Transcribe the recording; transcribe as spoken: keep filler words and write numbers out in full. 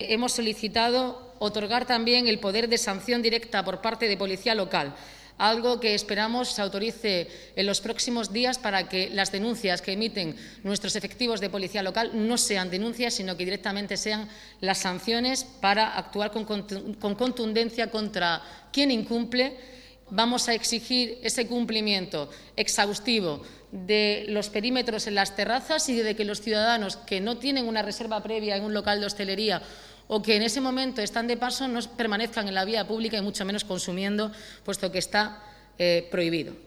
Hemos solicitado otorgar también el poder de sanción directa por parte de Policía Local, algo que esperamos se autorice en los próximos días para que las denuncias que emiten nuestros efectivos de Policía Local no sean denuncias, sino que directamente sean las sanciones para actuar con contundencia contra quien incumple. Vamos a exigir ese cumplimiento exhaustivo de los perímetros en las terrazas y de que los ciudadanos que no tienen una reserva previa en un local de hostelería o que en ese momento están de paso no permanezcan en la vía pública y mucho menos consumiendo, puesto que está eh, prohibido.